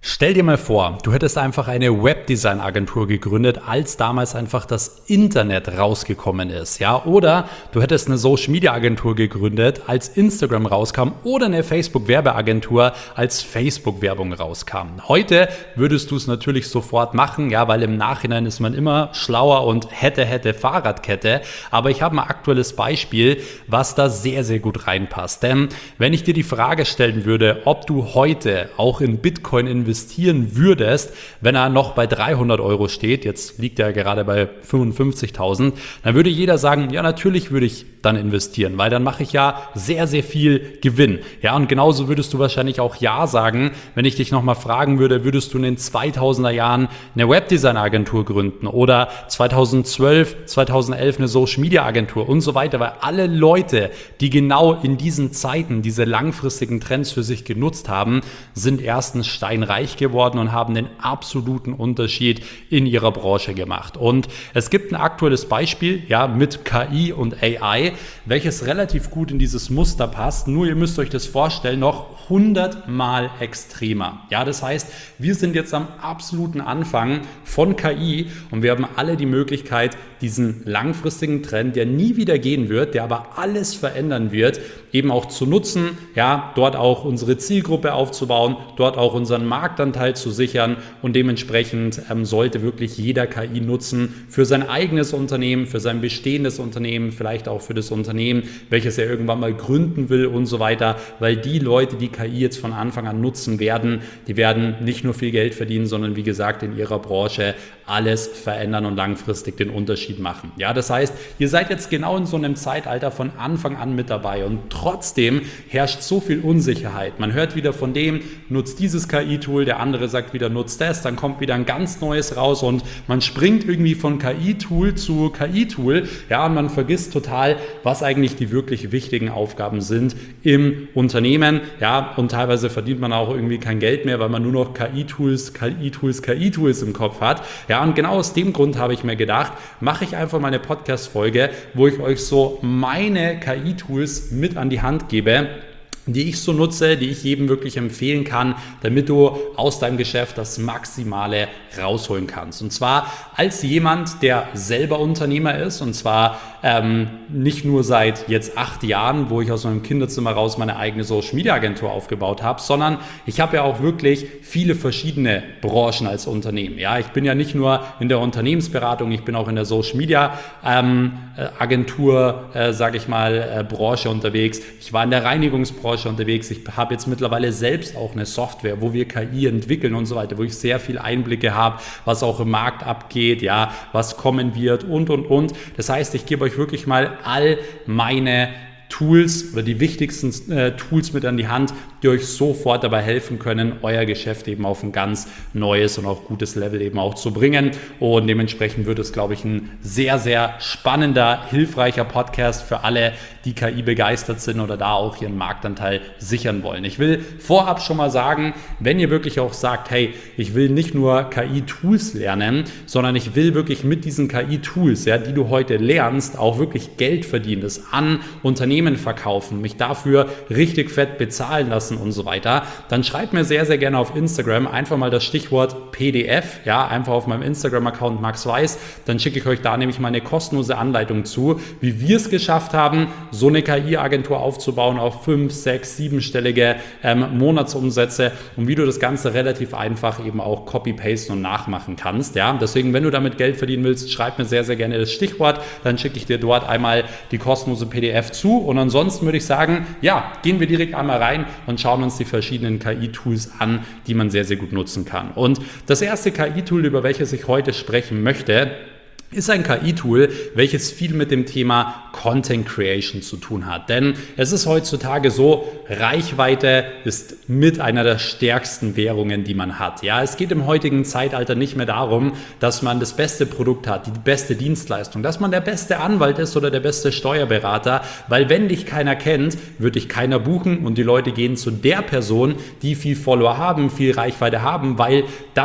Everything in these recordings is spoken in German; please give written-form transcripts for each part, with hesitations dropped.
Stell dir mal vor, du hättest einfach eine Webdesign-Agentur gegründet, als damals einfach das Internet rausgekommen ist, ja? Oder du hättest eine Social-Media-Agentur gegründet, als Instagram rauskam, oder eine Facebook-Werbeagentur, als Facebook-Werbung rauskam. Heute würdest du es natürlich sofort machen, ja, weil im Nachhinein ist man immer schlauer und hätte Fahrradkette. Aber ich habe ein aktuelles Beispiel, was da sehr, sehr gut reinpasst. Denn wenn ich dir die Frage stellen würde, ob du heute auch in Bitcoin investieren würdest, wenn er noch bei 300 Euro steht, jetzt liegt er gerade bei 55.000, dann würde jeder sagen, ja, natürlich würde ich dann investieren, weil dann mache ich ja sehr, sehr viel Gewinn. Ja, und genauso würdest du wahrscheinlich auch Ja sagen, wenn ich dich nochmal fragen würde, würdest du in den 2000er Jahren eine Webdesign-Agentur gründen oder 2012, 2011 eine Social-Media-Agentur und so weiter, weil alle Leute, die genau in diesen Zeiten diese langfristigen Trends für sich genutzt haben, sind erstens steinreich geworden und haben den absoluten Unterschied in ihrer Branche gemacht. Und es gibt ein aktuelles Beispiel, ja, mit KI und AI, welches relativ gut in dieses Muster passt. Nur ihr müsst euch das vorstellen, noch 100 Mal extremer. Ja, das heißt, wir sind jetzt am absoluten Anfang von KI und wir haben alle die Möglichkeit, diesen langfristigen Trend, der nie wieder gehen wird, der aber alles verändern wird, eben auch zu nutzen, ja, dort auch unsere Zielgruppe aufzubauen, dort auch unseren Marktanteil zu sichern und dementsprechend sollte wirklich jeder KI nutzen für sein eigenes Unternehmen, für sein bestehendes Unternehmen, vielleicht auch für das Unternehmen, welches er irgendwann mal gründen will und so weiter, weil die Leute, die KI jetzt von Anfang an nutzen werden, die werden nicht nur viel Geld verdienen, sondern wie gesagt in ihrer Branche alles verändern und langfristig den Unterschied machen. Ja, das heißt, ihr seid jetzt genau in so einem Zeitalter von Anfang an mit dabei und trotzdem herrscht so viel Unsicherheit. Man hört wieder von dem, nutzt dieses KI-Tool, der andere sagt wieder, nutzt das, dann kommt wieder ein ganz neues raus und man springt irgendwie von KI-Tool zu KI-Tool, ja, und man vergisst total, was eigentlich die wirklich wichtigen Aufgaben sind im Unternehmen, ja, und teilweise verdient man auch irgendwie kein Geld mehr, weil man nur noch KI-Tools im Kopf hat. Ja, und genau aus dem Grund habe ich mir gedacht, mache ich einfach mal eine Podcast-Folge, wo ich euch so meine KI-Tools mit an die Hand gebe, die ich so nutze, die ich jedem wirklich empfehlen kann, damit du aus deinem Geschäft das Maximale rausholen kannst. Und zwar als jemand, der selber Unternehmer ist, und zwar nicht nur seit jetzt 8 Jahren, wo ich aus meinem Kinderzimmer raus meine eigene Social-Media-Agentur aufgebaut habe, sondern ich habe ja auch wirklich viele verschiedene Branchen als Unternehmen. Ja, ich bin ja nicht nur in der Unternehmensberatung, ich bin auch in der Social-Media-Agentur, Branche unterwegs. Ich war in der Reinigungsbranche unterwegs. Ich habe jetzt mittlerweile selbst auch eine Software, wo wir KI entwickeln und so weiter, wo ich sehr viel Einblicke habe, was auch im Markt abgeht, ja, was kommen wird und. Das heißt, ich gebe euch wirklich mal all meine Tools oder die wichtigsten Tools mit an die Hand, die euch sofort dabei helfen können, euer Geschäft eben auf ein ganz neues und auch gutes Level eben auch zu bringen. Und dementsprechend wird es, glaube ich, ein sehr, sehr spannender, hilfreicher Podcast für alle, die KI begeistert sind oder da auch ihren Marktanteil sichern wollen. Ich will vorab schon mal sagen, wenn ihr wirklich auch sagt, hey, ich will nicht nur KI-Tools lernen, sondern ich will wirklich mit diesen KI-Tools, ja, die du heute lernst, auch wirklich Geld verdienen, das an Unternehmen verkaufen, mich dafür richtig fett bezahlen lassen und so weiter, dann schreibt mir sehr, sehr gerne auf Instagram einfach mal das Stichwort PDF, ja, einfach auf meinem Instagram-Account Max Weiß, dann schicke ich euch da nämlich mal eine kostenlose Anleitung zu, wie wir es geschafft haben, so eine KI-Agentur aufzubauen auf 5, 6, 7-stellige Monatsumsätze und wie du das Ganze relativ einfach eben auch copy-pasten und nachmachen kannst, ja, deswegen, wenn du damit Geld verdienen willst, schreib mir sehr, sehr gerne das Stichwort, dann schicke ich dir dort einmal die kostenlose PDF zu. Und ansonsten würde ich sagen, ja, gehen wir direkt einmal rein und schauen uns die verschiedenen KI-Tools an, die man sehr, sehr gut nutzen kann. Und das erste KI-Tool, über welches ich heute sprechen möchte, ist ein KI-Tool, welches viel mit dem Thema Content Creation zu tun hat. Denn es ist heutzutage so, Reichweite ist mit einer der stärksten Währungen, die man hat. Ja, es geht im heutigen Zeitalter nicht mehr darum, dass man das beste Produkt hat, die beste Dienstleistung, dass man der beste Anwalt ist oder der beste Steuerberater, weil wenn dich keiner kennt, wird dich keiner buchen und die Leute gehen zu der Person, die viel Follower haben, viel Reichweite haben, weil das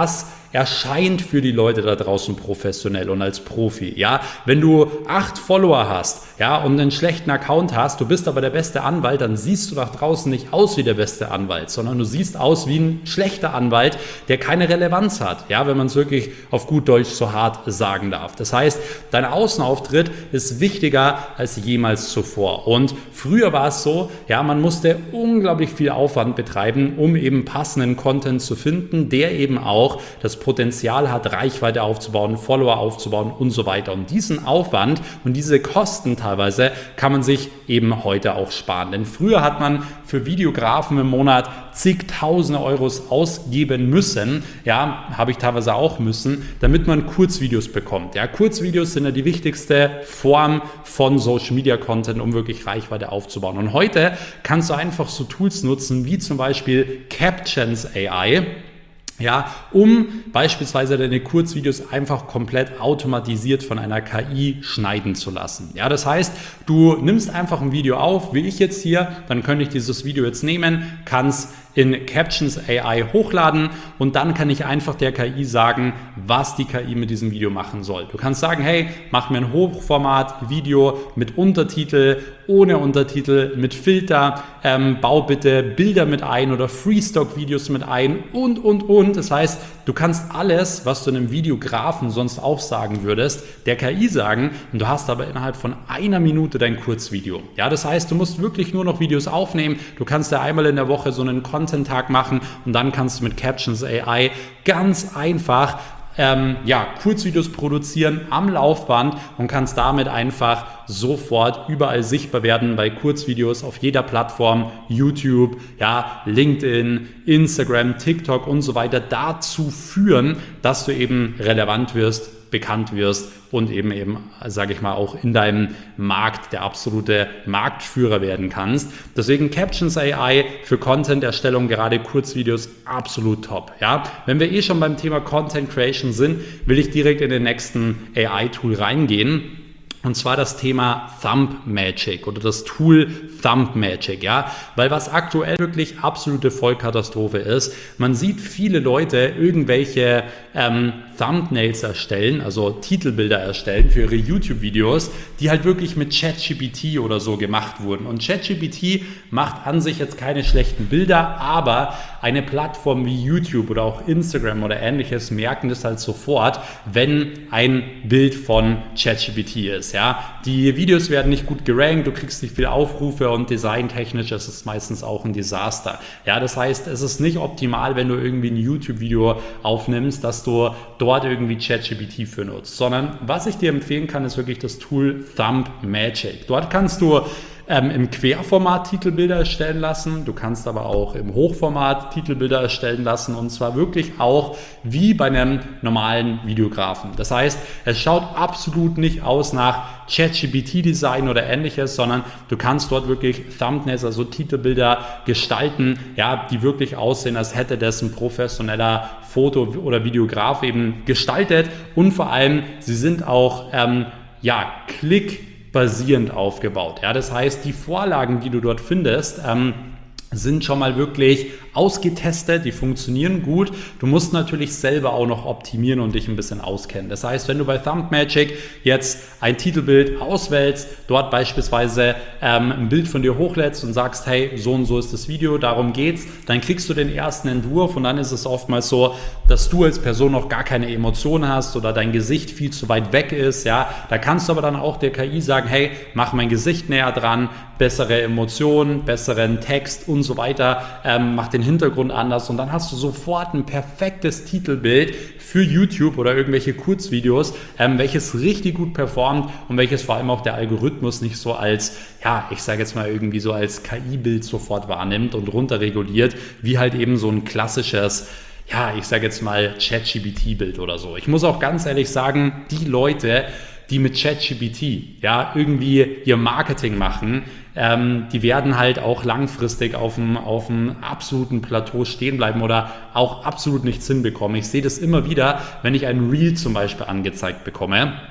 erscheint für die Leute da draußen professionell und als Profi. Ja, wenn du 8 Follower hast, ja, und einen schlechten Account hast, du bist aber der beste Anwalt, dann siehst du nach draußen nicht aus wie der beste Anwalt, sondern du siehst aus wie ein schlechter Anwalt, der keine Relevanz hat, ja, wenn man es wirklich auf gut Deutsch so hart sagen darf. Das heißt, dein Außenauftritt ist wichtiger als jemals zuvor. Und früher war es so, ja, man musste unglaublich viel Aufwand betreiben, um eben passenden Content zu finden, der eben auch das Potenzial hat, Reichweite aufzubauen, Follower aufzubauen und so weiter. Und diesen Aufwand und diese Kosten teilweise kann man sich eben heute auch sparen. Denn früher hat man für Videografen im Monat zigtausende Euros ausgeben müssen, ja, habe ich teilweise auch müssen, damit man Kurzvideos bekommt. Ja, Kurzvideos sind ja die wichtigste Form von Social Media Content, um wirklich Reichweite aufzubauen. Und heute kannst du einfach so Tools nutzen, wie zum Beispiel Captions AI, ja, um beispielsweise deine Kurzvideos einfach komplett automatisiert von einer KI schneiden zu lassen. Ja, das heißt, du nimmst einfach ein Video auf, wie ich jetzt hier, dann könnte ich dieses Video jetzt nehmen, kann es in Captions AI hochladen und dann kann ich einfach der KI sagen, was die KI mit diesem Video machen soll. Du kannst sagen, hey, mach mir ein Hochformat-Video mit Untertitel, ohne Untertitel, mit Filter, bau bitte Bilder mit ein oder Freestock-Videos mit ein und. Das heißt, du kannst alles, was du einem Videografen sonst auch sagen würdest, der KI sagen und du hast aber innerhalb von einer Minute dein Kurzvideo. Ja, das heißt, du musst wirklich nur noch Videos aufnehmen. Du kannst ja einmal in der Woche so einen Content-Tag machen und dann kannst du mit Captions AI ganz einfach Kurzvideos produzieren am Laufband und kannst damit einfach sofort überall sichtbar werden bei Kurzvideos auf jeder Plattform, YouTube, ja, LinkedIn, Instagram, TikTok und so weiter, dazu führen, dass du eben relevant wirst, bekannt wirst und eben, sage ich mal, auch in deinem Markt der absolute Marktführer werden kannst. Deswegen Captions AI für Content-Erstellung, gerade Kurzvideos, absolut top. Ja? Wenn wir schon beim Thema Content Creation sind, will ich direkt in den nächsten AI-Tool reingehen. Und zwar das Thema Thumb Magic oder das Tool Thumb Magic, ja, weil was aktuell wirklich absolute Vollkatastrophe ist, man sieht viele Leute irgendwelche Thumbnails erstellen, also Titelbilder erstellen für ihre YouTube-Videos, die halt wirklich mit ChatGPT oder so gemacht wurden. Und ChatGPT macht an sich jetzt keine schlechten Bilder, aber eine Plattform wie YouTube oder auch Instagram oder ähnliches merken das halt sofort, wenn ein Bild von ChatGPT ist. Ja, die Videos werden nicht gut gerankt, du kriegst nicht viel Aufrufe und designtechnisch ist es meistens auch ein Desaster. Ja, das heißt, es ist nicht optimal, wenn du irgendwie ein YouTube-Video aufnimmst, dass du dort irgendwie ChatGPT für nutzt, sondern was ich dir empfehlen kann, ist wirklich das Tool Thumb Magic. Dort kannst du im Querformat Titelbilder erstellen lassen. Du kannst aber auch im Hochformat Titelbilder erstellen lassen und zwar wirklich auch wie bei einem normalen Videografen. Das heißt, es schaut absolut nicht aus nach ChatGPT-Design oder ähnliches, sondern du kannst dort wirklich Thumbnails, also Titelbilder gestalten, ja, die wirklich aussehen, als hätte das ein professioneller Foto- oder Videograf eben gestaltet und vor allem, sie sind auch klickbasierend aufgebaut. Ja, das heißt, die Vorlagen, die du dort findest, sind schon mal wirklich ausgetestet, die funktionieren gut. Du musst natürlich selber auch noch optimieren und dich ein bisschen auskennen. Das heißt, wenn du bei Thumb Magic jetzt ein Titelbild auswählst, dort beispielsweise ein Bild von dir hochlädst und sagst, hey, so und so ist das Video, darum geht's, dann kriegst du den ersten Entwurf und dann ist es oftmals so, dass du als Person noch gar keine Emotionen hast oder dein Gesicht viel zu weit weg ist. Ja, da kannst du aber dann auch der KI sagen, hey, mach mein Gesicht näher dran, bessere Emotionen, besseren Text und so weiter, mach den Hintergrund anders und dann hast du sofort ein perfektes Titelbild für YouTube oder irgendwelche Kurzvideos, welches richtig gut performt und welches vor allem auch der Algorithmus nicht so als, ja, ich sage jetzt mal irgendwie so als KI-Bild sofort wahrnimmt und runterreguliert, wie halt eben so ein klassisches, ja, ich sage jetzt mal ChatGPT-Bild oder so. Ich muss auch ganz ehrlich sagen, die Leute, die mit ChatGPT ja irgendwie ihr Marketing machen, die werden halt auch langfristig auf dem absoluten Plateau stehen bleiben oder auch absolut nichts hinbekommen. Ich sehe das immer wieder, wenn ich ein Reel zum Beispiel angezeigt bekomme.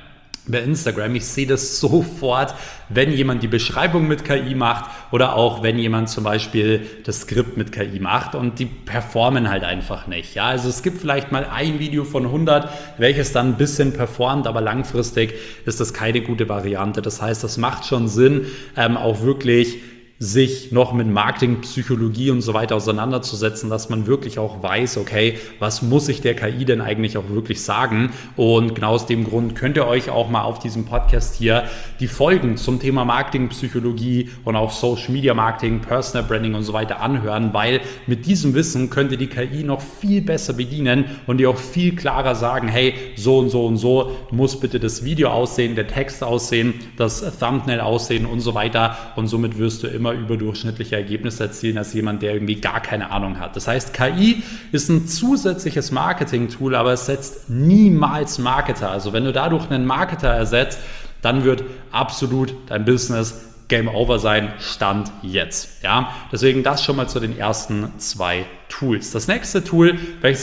bei Instagram. Ich sehe das sofort, wenn jemand die Beschreibung mit KI macht oder auch wenn jemand zum Beispiel das Skript mit KI macht und die performen halt einfach nicht. Ja, also es gibt vielleicht mal ein Video von 100, welches dann ein bisschen performt, aber langfristig ist das keine gute Variante. Das heißt, das macht schon Sinn, auch wirklich sich noch mit Marketing, Psychologie und so weiter auseinanderzusetzen, dass man wirklich auch weiß, okay, was muss ich der KI denn eigentlich auch wirklich sagen? Und genau aus dem Grund könnt ihr euch auch mal auf diesem Podcast hier die Folgen zum Thema Marketing, Psychologie und auch Social Media Marketing, Personal Branding und so weiter anhören, weil mit diesem Wissen könnt ihr die KI noch viel besser bedienen und ihr auch viel klarer sagen, hey, so und so und so muss bitte das Video aussehen, der Text aussehen, das Thumbnail aussehen und so weiter, und somit wirst du immer überdurchschnittliche Ergebnisse erzielen als jemand, der irgendwie gar keine Ahnung hat. Das heißt, KI ist ein zusätzliches Marketing-Tool, aber es setzt niemals Marketer. Also wenn du dadurch einen Marketer ersetzt, dann wird absolut dein Business Game Over sein, Stand jetzt. Ja? Deswegen das schon mal zu den ersten 2 Tools. Das nächste Tool, welches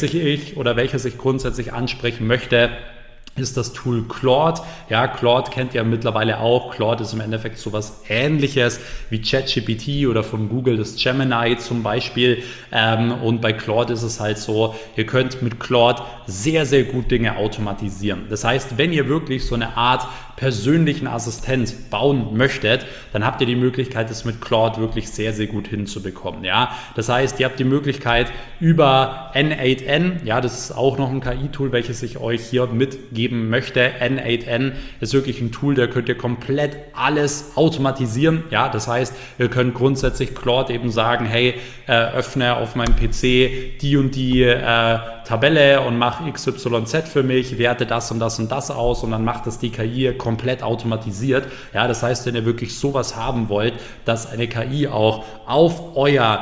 ich grundsätzlich ansprechen möchte, ist das Tool Claude. Ja, Claude kennt ihr mittlerweile auch. Claude ist im Endeffekt sowas Ähnliches wie ChatGPT oder von Google das Gemini zum Beispiel. Und bei Claude ist es halt so, ihr könnt mit Claude sehr, sehr gut Dinge automatisieren. Das heißt, wenn ihr wirklich so eine Art persönlichen Assistent bauen möchtet, dann habt ihr die Möglichkeit, das mit Claude wirklich sehr, sehr gut hinzubekommen. Ja? Das heißt, ihr habt die Möglichkeit über N8N, ja, das ist auch noch ein KI-Tool, welches ich euch hier mitgeben möchte. N8N ist wirklich ein Tool, da könnt ihr komplett alles automatisieren. Ja? Das heißt, ihr könnt grundsätzlich Claude eben sagen, hey, öffne auf meinem PC die und die Tabelle und mach XYZ für mich, werte das und das und das aus, und dann macht das die KI komplett automatisiert. Ja, das heißt, wenn ihr wirklich sowas haben wollt, dass eine KI auch auf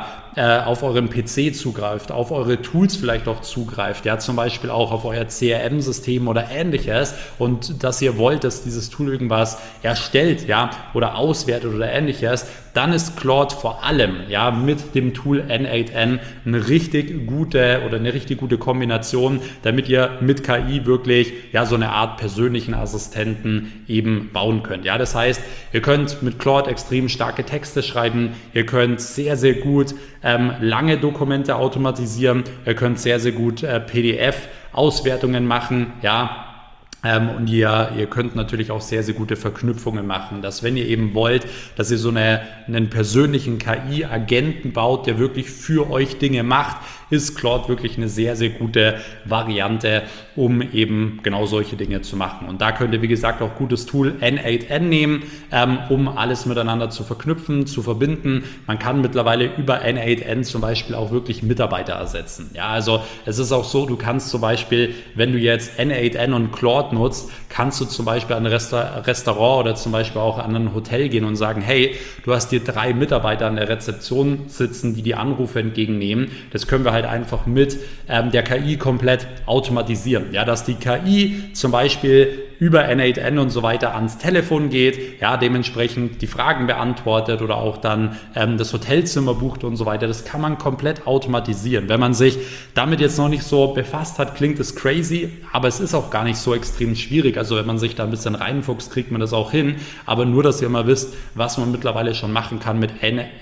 euren PC zugreift, auf eure Tools vielleicht auch zugreift, ja, zum Beispiel auch auf euer CRM-System oder ähnliches, und dass ihr wollt, dass dieses Tool irgendwas erstellt, ja, oder auswertet oder ähnliches, dann ist Claude vor allem, ja, mit dem Tool N8N eine richtig gute Kombination, damit ihr mit KI wirklich, ja, so eine Art persönlichen Assistenten eben bauen könnt. Ja, das heißt, ihr könnt mit Claude extrem starke Texte schreiben, ihr könnt sehr, sehr gut lange Dokumente automatisieren, ihr könnt sehr, sehr gut PDF-Auswertungen machen, ja. Und ihr könnt natürlich auch sehr, sehr gute Verknüpfungen machen, dass wenn ihr eben wollt, dass ihr so einen persönlichen KI-Agenten baut, der wirklich für euch Dinge macht, ist Claude wirklich eine sehr, sehr gute Variante, um eben genau solche Dinge zu machen. Und da könnt ihr, wie gesagt, auch gutes Tool N8N nehmen, um alles miteinander zu verknüpfen, zu verbinden. Man kann mittlerweile über N8N zum Beispiel auch wirklich Mitarbeiter ersetzen. Ja, also es ist auch so, du kannst zum Beispiel, wenn du jetzt N8N und Claude nutzt, kannst du zum Beispiel an ein Restaurant oder zum Beispiel auch an ein Hotel gehen und sagen, hey, du hast hier 3 Mitarbeiter an der Rezeption sitzen, die Anrufe entgegennehmen. Das können wir halt einfach mit der KI komplett automatisieren. Ja, dass die KI zum Beispiel über N8N und so weiter ans Telefon geht, ja, dementsprechend die Fragen beantwortet oder auch dann das Hotelzimmer bucht und so weiter. Das kann man komplett automatisieren. Wenn man sich damit jetzt noch nicht so befasst hat, klingt es crazy, aber es ist auch gar nicht so extrem schwierig. Also wenn man sich da ein bisschen reinfuchst, kriegt man das auch hin. Aber nur, dass ihr mal wisst, was man mittlerweile schon machen kann mit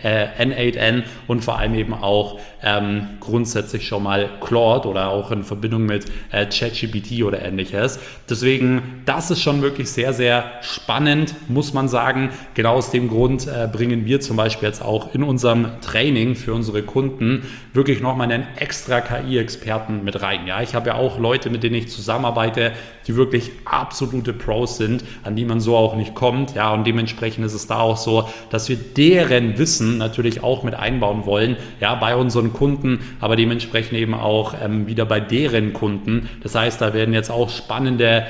N8N und vor allem eben auch grundsätzlich schon mal Claude oder auch in Verbindung mit ChatGPT oder ähnliches. Deswegen, das ist schon wirklich sehr, sehr spannend, muss man sagen. Genau aus dem Grund bringen wir zum Beispiel jetzt auch in unserem Training für unsere Kunden wirklich nochmal einen extra KI-Experten mit rein. Ja, ich habe ja auch Leute, mit denen ich zusammenarbeite, die wirklich absolute Pros sind, an die man so auch nicht kommt. Ja, und dementsprechend ist es da auch so, dass wir deren Wissen natürlich auch mit einbauen wollen, ja, bei unseren Kunden, aber dementsprechend eben auch wieder bei deren Kunden. Das heißt, da werden jetzt auch spannende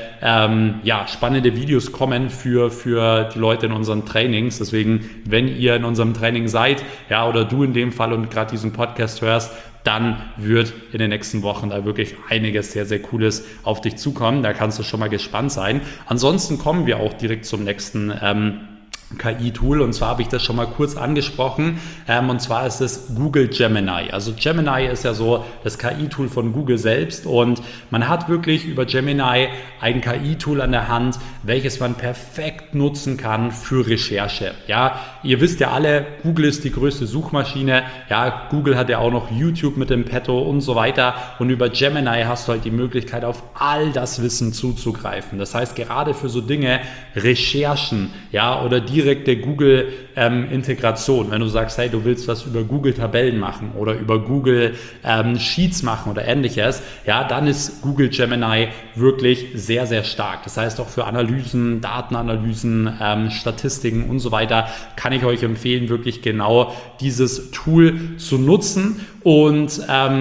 Videos kommen für die Leute in unseren Trainings. Deswegen, wenn ihr in unserem Training seid, ja, oder du in dem Fall und gerade diesen Podcast hörst, dann wird in den nächsten Wochen da wirklich einiges sehr, sehr Cooles auf dich zukommen. Da kannst du schon mal gespannt sein. Ansonsten kommen wir auch direkt zum nächsten KI-Tool, und zwar habe ich das schon mal kurz angesprochen, und zwar ist es Google Gemini. Also Gemini ist ja so das KI-Tool von Google selbst, und man hat wirklich über Gemini ein KI-Tool an der Hand, welches man perfekt nutzen kann für Recherche. Ja, ihr wisst ja alle, Google ist die größte Suchmaschine, ja, Google hat ja auch noch YouTube mit dem Petto und so weiter, und über Gemini hast du halt die Möglichkeit, auf all das Wissen zuzugreifen. Das heißt, gerade für so Dinge, Recherchen, ja, oder direkte Google-Integration, wenn du sagst, hey, du willst was über Google-Tabellen machen oder über Google Sheets machen oder ähnliches, ja, dann ist Google Gemini wirklich sehr, sehr stark. Das heißt, auch für Analysen, Datenanalysen, Statistiken und so weiter kann ich euch empfehlen, wirklich genau dieses Tool zu nutzen, und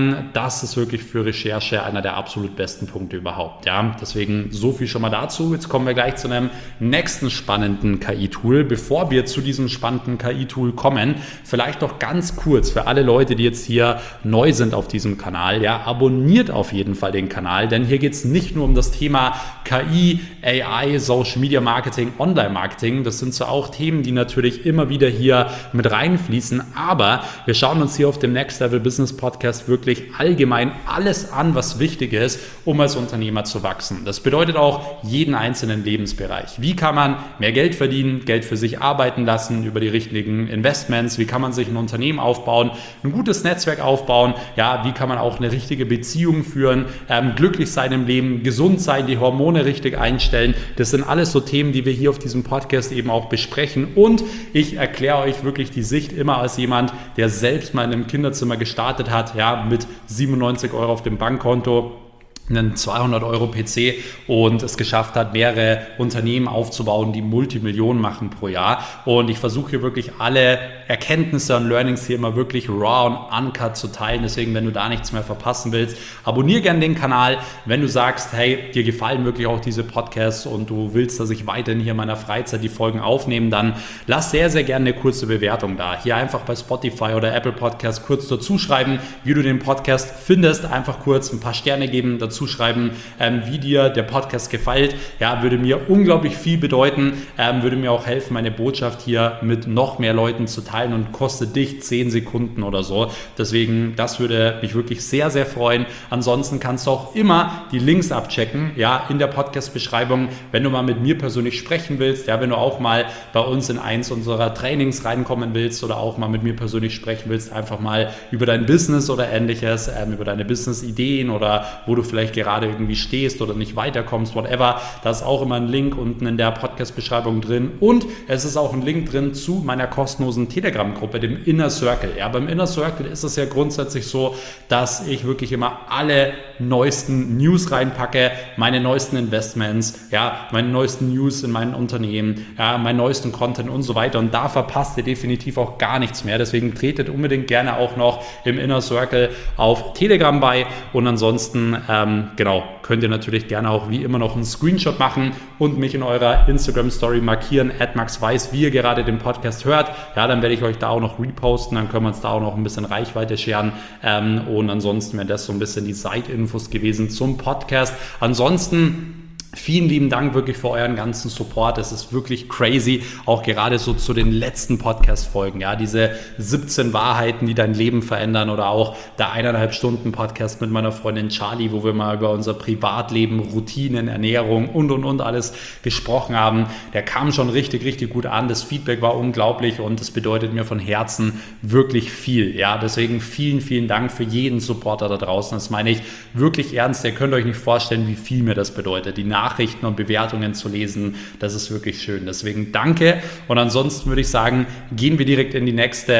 das ist wirklich für Recherche einer der absolut besten Punkte überhaupt. Ja, deswegen so viel schon mal dazu. Jetzt kommen wir gleich zu einem nächsten spannenden KI-Tool. Bevor wir zu diesem spannenden KI-Tool kommen, vielleicht noch ganz kurz für alle Leute, die jetzt hier neu sind auf diesem Kanal, ja, abonniert auf jeden Fall den Kanal, denn hier geht es nicht nur um das Thema KI, AI, Social Media Marketing, Online-Marketing. Das sind so auch Themen, die natürlich immer wieder hier mit reinfließen, aber wir schauen uns hier auf dem Next Level Business Podcast wirklich allgemein alles an, was wichtig ist, um als Unternehmer zu wachsen. Das bedeutet auch jeden einzelnen Lebensbereich. Wie kann man mehr Geld verdienen, Geld für sich arbeiten lassen über die richtigen Investments? Wie kann man sich ein Unternehmen aufbauen, ein gutes Netzwerk aufbauen? Ja, wie kann man auch eine richtige Beziehung führen, glücklich sein im Leben, gesund sein, die Hormone richtig einstellen? Das sind alles so Themen, die wir hier auf diesem Podcast eben auch besprechen, und ich erkläre euch wirklich die Sicht immer als jemand, der selbst mal in einem Kinderzimmer gestartet hat, ja, mit 97 Euro auf dem Bankkonto, einen 200 Euro PC, und es geschafft hat, mehrere Unternehmen aufzubauen, die Multimillionen machen pro Jahr. Und ich versuche hier wirklich alle Erkenntnisse und Learnings hier immer wirklich raw und uncut zu teilen. Deswegen, wenn du da nichts mehr verpassen willst, abonniere gerne den Kanal. Wenn du sagst, hey, dir gefallen wirklich auch diese Podcasts und du willst, dass ich weiterhin hier in meiner Freizeit die Folgen aufnehme, dann lass sehr, sehr gerne eine kurze Bewertung da. Hier einfach bei Spotify oder Apple Podcasts kurz dazu schreiben, wie du den Podcast findest. Einfach kurz ein paar Sterne geben, dazu schreiben, wie dir der Podcast gefällt. Ja, würde mir unglaublich viel bedeuten, würde mir auch helfen, meine Botschaft hier mit noch mehr Leuten zu teilen, und kostet dich 10 Sekunden oder so. Deswegen, das würde mich wirklich sehr, sehr freuen. Ansonsten kannst du auch immer die Links abchecken, ja, in der Podcast-Beschreibung, wenn du mal mit mir persönlich sprechen willst, ja, wenn du auch mal bei uns in eins unserer Trainings reinkommen willst oder auch mal mit mir persönlich sprechen willst, einfach mal über dein Business oder ähnliches, über deine Business-Ideen oder wo du vielleicht gerade irgendwie stehst oder nicht weiterkommst, whatever. Da ist auch immer ein Link unten in der Podcast-Beschreibung drin, und es ist auch ein Link drin zu meiner kostenlosen Telegram-Gruppe, dem Inner Circle. Ja, beim Inner Circle ist es ja grundsätzlich so, dass ich wirklich immer alle neuesten News reinpacke, meine neuesten Investments, ja, meine neuesten News in meinen Unternehmen, ja, meinen neuesten Content und so weiter, und da verpasst ihr definitiv auch gar nichts mehr. Deswegen tretet unbedingt gerne auch noch im Inner Circle auf Telegram bei, und ansonsten genau, könnt ihr natürlich gerne auch wie immer noch einen Screenshot machen und mich in eurer Instagram-Story markieren, @maxweiss, wie ihr gerade den Podcast hört. Ja, dann werde ich euch da auch noch reposten, dann können wir uns da auch noch ein bisschen Reichweite scheren, und ansonsten wäre das so ein bisschen die Side-Infos gewesen zum Podcast. Ansonsten vielen lieben Dank wirklich für euren ganzen Support. Es ist wirklich crazy, auch gerade so zu den letzten Podcast-Folgen. Ja, diese 17 Wahrheiten, die dein Leben verändern, oder auch der 1,5 Stunden Podcast mit meiner Freundin Charlie, wo wir mal über unser Privatleben, Routinen, Ernährung und alles gesprochen haben. Der kam schon richtig, richtig gut an. Das Feedback war unglaublich, und das bedeutet mir von Herzen wirklich viel. Ja, deswegen vielen, vielen Dank für jeden Supporter da draußen. Das meine ich wirklich ernst. Ihr könnt euch nicht vorstellen, wie viel mir das bedeutet. Die Nachrichten und Bewertungen zu lesen, das ist wirklich schön. Deswegen danke, und ansonsten würde ich sagen, gehen wir direkt in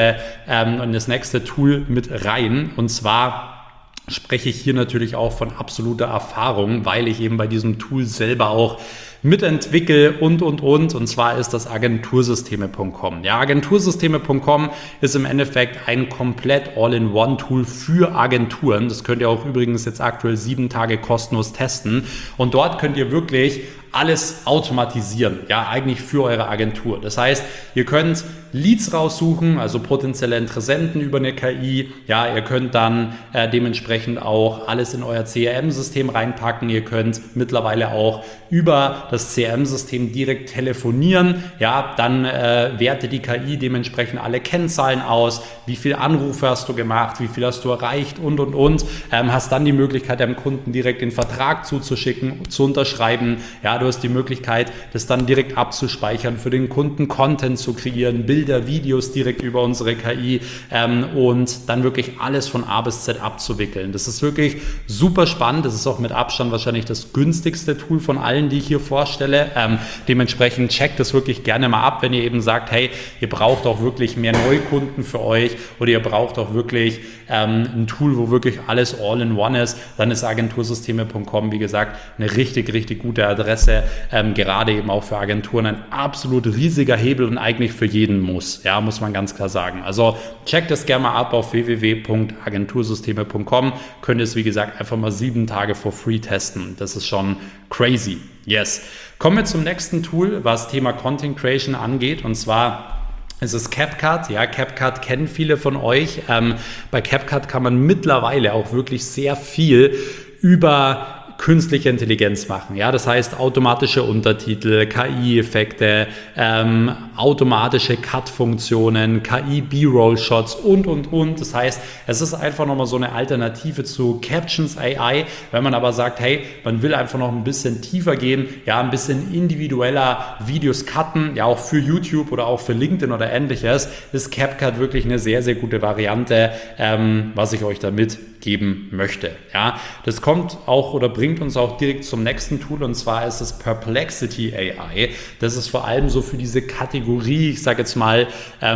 das nächste Tool mit rein, und zwar spreche ich hier natürlich auch von absoluter Erfahrung, weil ich eben bei diesem Tool selber auch mitentwickle und zwar ist das Agentursysteme.com. Ja, Agentursysteme.com ist im Endeffekt ein komplett All-in-One-Tool für Agenturen. Das könnt ihr auch übrigens jetzt aktuell 7 Tage kostenlos testen, und dort könnt ihr wirklich alles automatisieren, ja, eigentlich für eure Agentur. Das heißt, ihr könnt Leads raussuchen, also potenzielle Interessenten über eine KI, ja, ihr könnt dann dementsprechend auch alles in euer CRM-System reinpacken, ihr könnt mittlerweile auch über das CRM-System direkt telefonieren, ja, dann wertet die KI dementsprechend alle Kennzahlen aus, wie viele Anrufe hast du gemacht, wie viel hast du erreicht und. Hast dann die Möglichkeit, deinem Kunden direkt den Vertrag zuzuschicken, zu unterschreiben. Ja, du hast die Möglichkeit, das dann direkt abzuspeichern, für den Kunden Content zu kreieren, Bilder, Videos direkt über unsere KI und dann wirklich alles von A bis Z abzuwickeln. Das ist wirklich super spannend. Das ist auch mit Abstand wahrscheinlich das günstigste Tool von allen, die ich hier vorstelle. Dementsprechend checkt das wirklich gerne mal ab, wenn ihr eben sagt, hey, ihr braucht auch wirklich mehr Neukunden für euch oder ihr braucht auch wirklich ein Tool, wo wirklich alles all-in-one ist, dann ist agentursysteme.com, wie gesagt, eine richtig, richtig gute Adresse, gerade eben auch für Agenturen ein absolut riesiger Hebel und eigentlich für jeden muss, ja, muss man ganz klar sagen. Also checkt das gerne mal ab auf www.agentursysteme.com, könnt ihr es, wie gesagt, einfach mal 7 Tage for free testen. Das ist schon crazy. Yes. Kommen wir zum nächsten Tool, was Thema Content Creation angeht, und zwar es ist CapCut. Ja, CapCut kennen viele von euch. Bei CapCut kann man mittlerweile auch wirklich sehr viel über künstliche Intelligenz machen. Ja, das heißt automatische Untertitel, KI-Effekte, automatische Cut-Funktionen, KI-B-Roll-Shots und. Das heißt, es ist einfach nochmal so eine Alternative zu Captions AI. Wenn man aber sagt, hey, man will einfach noch ein bisschen tiefer gehen, ja, ein bisschen individueller Videos cutten, ja, auch für YouTube oder auch für LinkedIn oder ähnliches, ist CapCut wirklich eine sehr, sehr gute Variante, was ich euch da mitgeben möchte. Ja, das kommt auch oder bringt uns auch direkt zum nächsten Tool, und zwar ist es Perplexity AI. Das ist vor allem so für diese Kategorie, ich sage jetzt mal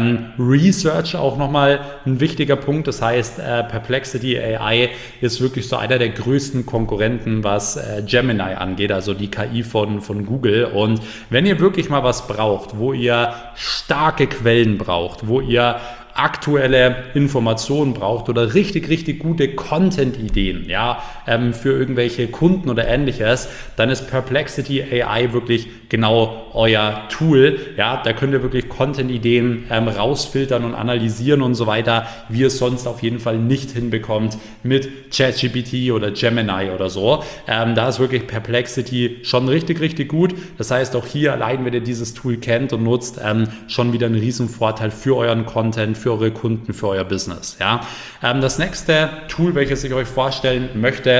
Research auch nochmal ein wichtiger Punkt. Das heißt, Perplexity AI ist wirklich so einer der größten Konkurrenten, was Gemini angeht, also die KI von Google. Und wenn ihr wirklich mal was braucht, wo ihr starke Quellen braucht, wo ihr aktuelle Informationen braucht oder richtig, richtig gute Content-Ideen, ja, für irgendwelche Kunden oder ähnliches, dann ist Perplexity AI wirklich genau euer Tool. Ja, da könnt ihr wirklich Content-Ideen rausfiltern und analysieren und so weiter, wie ihr es sonst auf jeden Fall nicht hinbekommt mit ChatGPT oder Gemini oder so. Da ist wirklich Perplexity schon richtig, richtig gut. Das heißt, auch hier allein, wenn ihr dieses Tool kennt und nutzt, schon wieder ein Riesenvorteil für euren Content, für eure Kunden, für euer Business. Ja. Das nächste Tool, welches ich euch vorstellen möchte,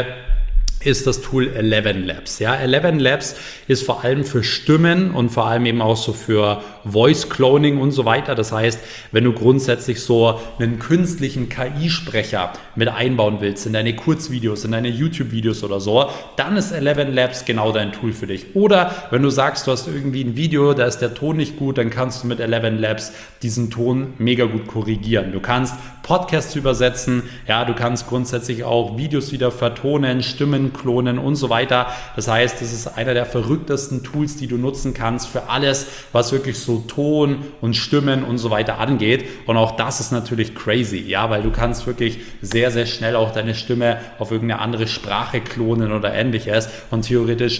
ist das Tool ElevenLabs. Ja, ElevenLabs ist vor allem für Stimmen und vor allem eben auch so für Voice Cloning und so weiter. Das heißt, wenn du grundsätzlich so einen künstlichen KI-Sprecher mit einbauen willst in deine Kurzvideos, in deine YouTube-Videos oder so, dann ist ElevenLabs genau dein Tool für dich. Oder wenn du sagst, du hast irgendwie ein Video, da ist der Ton nicht gut, dann kannst du mit ElevenLabs diesen Ton mega gut korrigieren. Du kannst Podcasts übersetzen, ja, du kannst grundsätzlich auch Videos wieder vertonen, Stimmen klonen und so weiter. Das heißt, es ist einer der verrücktesten Tools, die du nutzen kannst für alles, was wirklich so Ton und Stimmen und so weiter angeht. Und auch das ist natürlich crazy, ja, weil du kannst wirklich sehr, sehr schnell auch deine Stimme auf irgendeine andere Sprache klonen oder ähnliches und theoretisch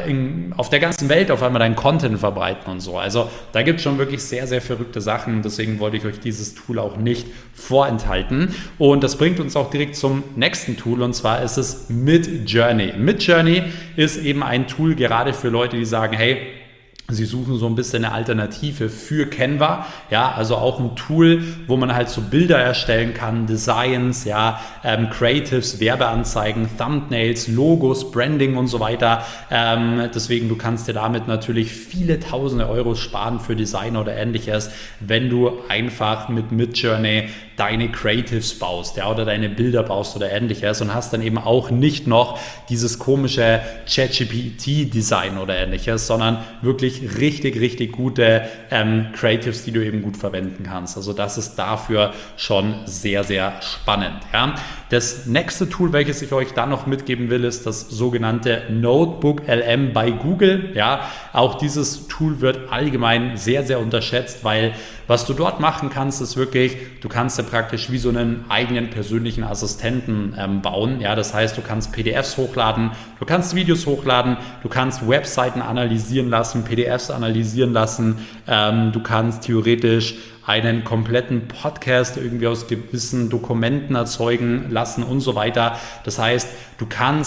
auf der ganzen Welt auf einmal deinen Content verbreiten und so. Also da gibt es schon wirklich sehr, sehr verrückte Sachen. Deswegen wollte ich euch dieses Tool auch nicht vorenthalten. Und das bringt uns auch direkt zum nächsten Tool, und zwar ist es Midjourney. Midjourney ist eben ein Tool gerade für Leute, die sagen, hey, sie suchen so ein bisschen eine Alternative für Canva, ja, also auch ein Tool, wo man halt so Bilder erstellen kann, Designs, ja, Creatives, Werbeanzeigen, Thumbnails, Logos, Branding und so weiter. Deswegen, du kannst dir damit natürlich viele tausende Euro sparen für Design oder ähnliches, wenn du einfach mit Midjourney deine Creatives baust, ja, oder deine Bilder baust oder ähnliches und hast dann eben auch nicht noch dieses komische ChatGPT-Design oder ähnliches, sondern wirklich richtig, richtig gute Creatives, die du eben gut verwenden kannst. Also das ist dafür schon sehr, sehr spannend. Ja. Das nächste Tool, welches ich euch dann noch mitgeben will, ist das sogenannte Notebook LM bei Google. Ja, auch dieses Tool wird allgemein sehr, sehr unterschätzt, weil was du dort machen kannst, ist wirklich, du kannst ja praktisch wie so einen eigenen persönlichen Assistenten bauen. Ja, das heißt, du kannst PDFs hochladen, du kannst Videos hochladen, du kannst Webseiten analysieren lassen, PDFs analysieren lassen, du kannst theoretisch einen kompletten Podcast irgendwie aus gewissen Dokumenten erzeugen lassen und so weiter. Das heißt, du kannst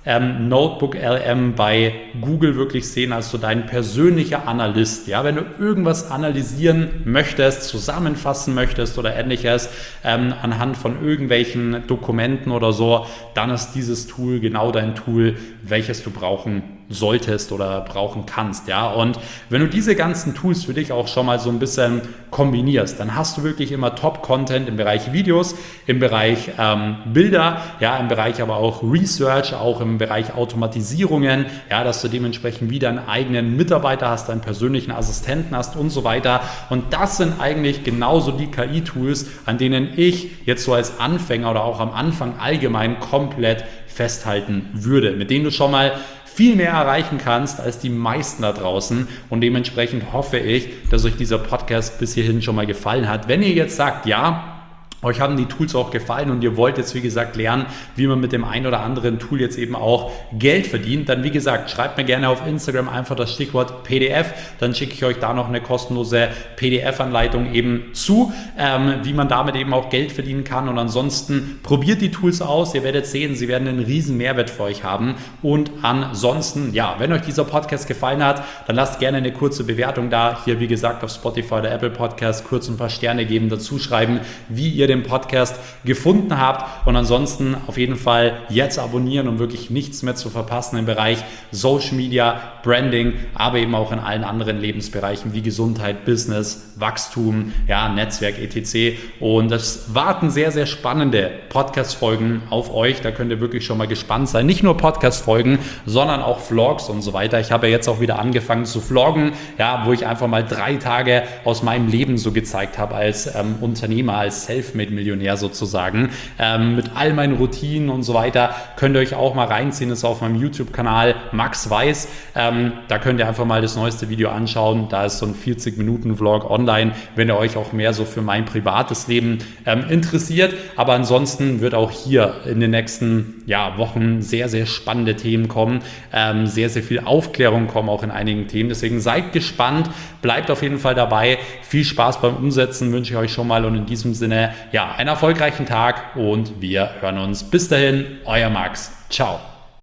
Notebook LM bei Google wirklich sehen als so dein persönlicher Analyst. Ja, wenn du irgendwas analysieren möchtest, zusammenfassen möchtest oder ähnliches anhand von irgendwelchen Dokumenten oder so, dann ist dieses Tool genau dein Tool, welches du brauchen solltest oder brauchen kannst, ja. Und wenn du diese ganzen Tools für dich auch schon mal so ein bisschen kombinierst, dann hast du wirklich immer Top-Content im Bereich Videos, im Bereich Bilder, ja, im Bereich aber auch Research, auch im Bereich Automatisierungen, ja, dass du dementsprechend wieder einen eigenen Mitarbeiter hast, einen persönlichen Assistenten hast und so weiter. Und das sind eigentlich genauso die KI-Tools, an denen ich jetzt so als Anfänger oder auch am Anfang allgemein komplett festhalten würde, mit denen du schon mal viel mehr erreichen kannst als die meisten da draußen, und dementsprechend hoffe ich, dass euch dieser Podcast bis hierhin schon mal gefallen hat. Wenn ihr jetzt sagt, ja, euch haben die Tools auch gefallen und ihr wollt jetzt, wie gesagt, lernen, wie man mit dem ein oder anderen Tool jetzt eben auch Geld verdient, dann, wie gesagt, schreibt mir gerne auf Instagram einfach das Stichwort PDF, dann schicke ich euch da noch eine kostenlose PDF-Anleitung eben zu, wie man damit eben auch Geld verdienen kann. Und ansonsten probiert die Tools aus, ihr werdet sehen, sie werden einen riesen Mehrwert für euch haben. Und ansonsten, ja, wenn euch dieser Podcast gefallen hat, dann lasst gerne eine kurze Bewertung da, hier wie gesagt auf Spotify oder Apple Podcast, kurz ein paar Sterne geben, dazu schreiben, wie ihr den Podcast gefunden habt, und ansonsten auf jeden Fall jetzt abonnieren, um wirklich nichts mehr zu verpassen im Bereich Social Media, Branding, aber eben auch in allen anderen Lebensbereichen wie Gesundheit, Business, Wachstum, ja, Netzwerk, etc. Und es warten sehr, sehr spannende Podcast-Folgen auf euch, da könnt ihr wirklich schon mal gespannt sein. Nicht nur Podcast-Folgen, sondern auch Vlogs und so weiter. Ich habe ja jetzt auch wieder angefangen zu vloggen, ja, wo ich einfach mal 3 Tage aus meinem Leben so gezeigt habe als Unternehmer, als Selfmade-Millionär sozusagen, mit all meinen Routinen und so weiter. Könnt ihr euch auch mal reinziehen, das ist auf meinem YouTube-Kanal Max Weiß. Da könnt ihr einfach mal das neueste Video anschauen. Da ist so ein 40-Minuten-Vlog online, wenn ihr euch auch mehr so für mein privates Leben interessiert. Aber ansonsten wird auch hier in den nächsten Wochen sehr, sehr spannende Themen kommen. Sehr, sehr viel Aufklärung kommen auch in einigen Themen. Deswegen seid gespannt, bleibt auf jeden Fall dabei. Viel Spaß beim Umsetzen wünsche ich euch schon mal, und in diesem Sinne, einen erfolgreichen Tag, und wir hören uns. Bis dahin, euer Max. Ciao.